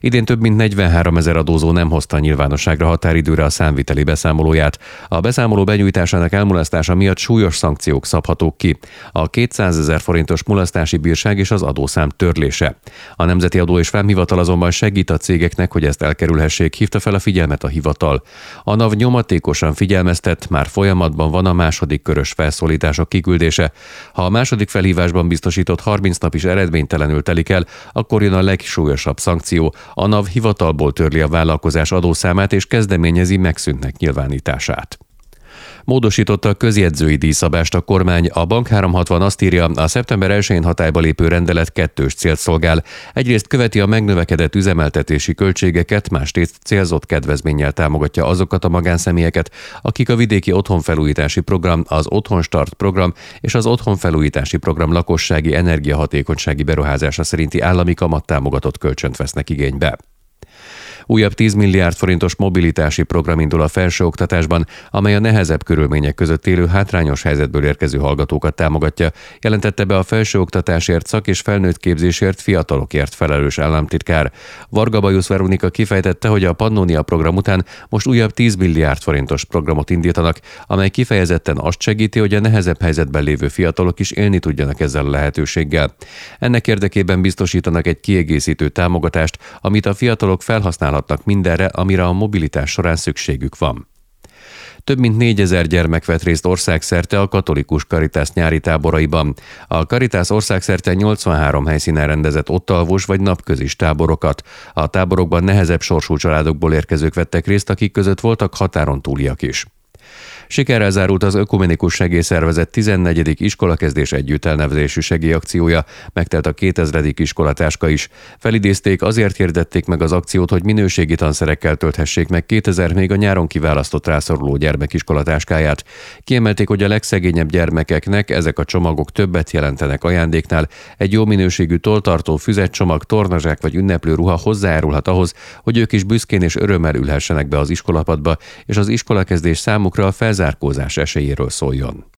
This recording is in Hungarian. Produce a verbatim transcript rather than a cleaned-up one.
Idén több mint negyvenháromezer adózó nem hozta nyilvánosságra határidőre a számviteli beszámolóját. A beszámoló benyújtásának elmulasztása miatt súlyos szankciók szabhatók ki. A kétszázezer forintos mulasztási bírság és az adószám törlése. A Nemzeti Adó és Vámhivatal azonban segít a cégeknek, hogy ezt elkerülhessék, hívta fel a figyelmet a hivatal. A NAV nyomatékosan figyelmeztet, már folyamatban van a második körös felszólítások kiküldése. Ha a második felhívásban biztosított harminc nap is eredménytelenül telik el, akkor jön a legsúlyosabb szankció. A NAV hivatalból törli a vállalkozás adószámát és kezdeményezi megszűntnek nyilvánítását. Módosította a közjegyzői díjszabást a kormány. A Bank háromszázhatvan azt írja, a szeptember elsején hatályba lépő rendelet kettős célt szolgál. Egyrészt követi a megnövekedett üzemeltetési költségeket, másrészt célzott kedvezménnyel támogatja azokat a magánszemélyeket, akik a vidéki otthonfelújítási program, az Otthonstart program és az Otthonfelújítási program lakossági energiahatékonysági beruházása szerinti állami kamattámogatott kölcsönt vesznek igénybe. Újabb tíz milliárd forintos mobilitási program indul a felsőoktatásban, amely a nehezebb körülmények között élő hátrányos helyzetből érkező hallgatókat támogatja, jelentette be a felsőoktatásért, szak- és felnőtt képzésért, fiatalokért felelős államtitkár. Varga Bajusz Veronika kifejtette, hogy a Pannonia program után most újabb tíz milliárd forintos programot indítanak, amely kifejezetten azt segíti, hogy a nehezebb helyzetben lévő fiatalok is élni tudjanak ezzel a lehetőséggel. Ennek érdekében biztosítanak egy kiegészítő támogatást, amit a fiatalok felhasználhatnak mindenre, amire a mobilitás során szükségük van. Több mint négyezer gyermek vett részt országszerte a katolikus Caritas nyári táboraiban. A Caritas országszerte nyolcvanhárom helyszínen rendezett ottalvos vagy napközis táborokat. A táborokban nehezebb sorsú családokból érkezők vettek részt, akik között voltak határon túliak is. Sikerrel zárult az Ökumenikus Segélyszervezet tizennegyedik iskolakezdés együtt elnevezésű segélyakciója, megtelt a kétezredik iskolatáska is. Felidézték, azért hirdették meg az akciót, hogy minőségi tanszerekkel tölthessék meg kétezer még a nyáron kiválasztott rászoruló gyermek iskolatáskáját. Kiemelték, hogy a legszegényebb gyermekeknek ezek a csomagok többet jelentenek ajándéknál. Egy jó minőségű tolltartó, füzetcsomag, tornazsák vagy ünneplő ruha hozzájárulhat ahhoz, hogy ők is büszkén és örömmel ülhessenek be az iskolapadba, és az iskolakezdés számukra a felzárkózás esélyéről szóljon.